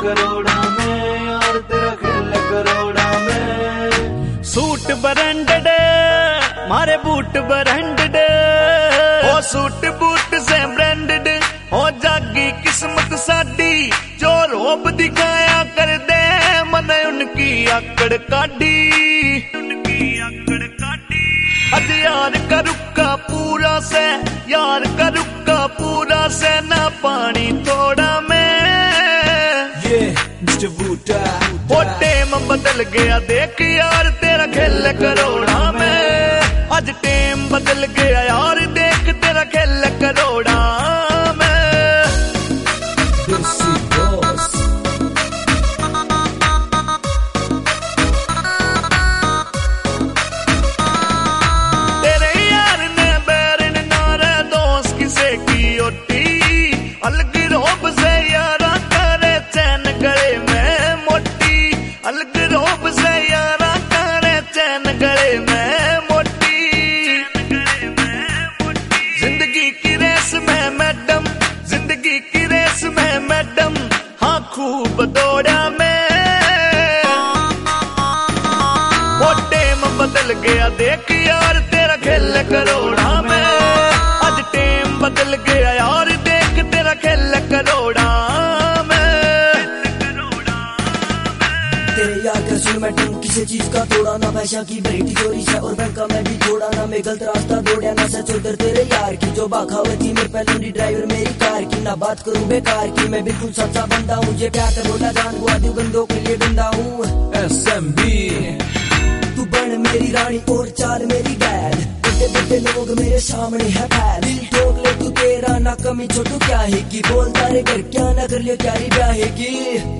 करोड़ा में यार तेरा खेल करोड़ा में। सूट ब्रांडेड मारे बूट ब्रांडेड ओ सूट बूट से ब्रांडेड हो जागी किस्मत साडी जो रोब दिखाया कर दे मन उनकी आकड़ काटी अज यार का रुका पूरा से यार का रुका पूरा से ना पानी थोड़ा में वो टेम बदल गया देख यार तेरा खेल करोड़ा में। आज टेम बदल गया यार देख तेरा खेल करोड़ा में। तेरे यार ने बैरन नारे दोस्त किसे की ओटी अलग रोब से यारा करे चैन गले में मोटी अलग रोब से यारा करे चैन गले में मोटी। जिंदगी की रेस में मैडम जिंदगी की रेस में मैडम हाँ खूब दौड़ा में। वो टेम बदल गया देख यार तेरा खेल करोड़ा में। आज टेम बदल गया यार देख तेरा खेल करोड़ा में। तेरे यार का सुन मैं टीम किसी चीज का तोड़ा ना पैसा की वैरायटी चोरी से और बैंक का मैं भी थोड़ा ना मैं गलत रास्ता दौड़ा ना सच उधर तेरे यार की जो बाखावती मेरे पहले ड्राइवर मेरी कार की ना बात करूं बेकार की मैं बिल्कुल सच्चा बंदा हूँ ये प्यार से बोला जान गुआ दूं बंदों के लिए बंदा हूँ। SMB तू बन मेरी रानी और चाल मेरी गैर बड़े बड़े लोग मेरे सामने है पैर ठोक ले तू तेरा ना कमी छोटू क्या है की बोलता रे घर क्या ना कर लियो क्यारी ब्याहेगी।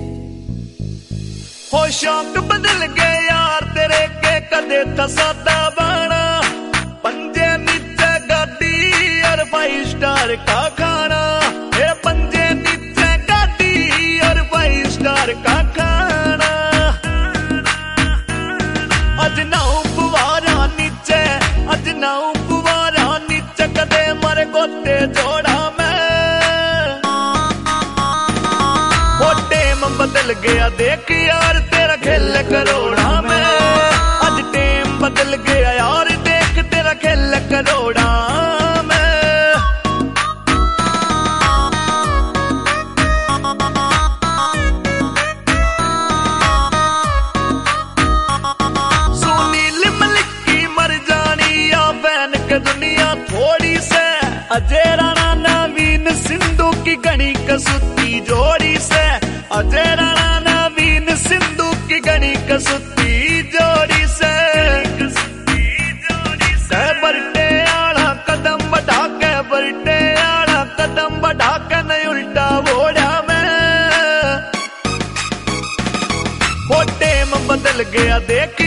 हो शौक बदल गए यार तेरे के कदे तसादा बाना पंजे नीचे गाड़ी और 5 स्टार का खाना ये पंजे नीचे गाड़ी और 5 स्टार का खाना। अज नाऊ पुवारा नीचे अज नाऊ पुवारा नीचे कदे मर गोते जोड़ा में। वो टेम बदल गया देख यार तेरा खेल करोड़ा में। आज टेम बदल गया यार देख तेरा खेल करोड़ा में। सुनील मलिक की मर जानी या बैन के दुनिया थोड़ी से अजय राणा नवीन सिंधु की गणी कसुती जोड़ी से अजय राणा नवीन सिंधु की गणी कसुती जोड़ी से बरटे आला कदम बढ़ा के बरटे आला कदम बढ़ा के नहीं उल्टा बोड़ा में। वो टेम बदल गया देख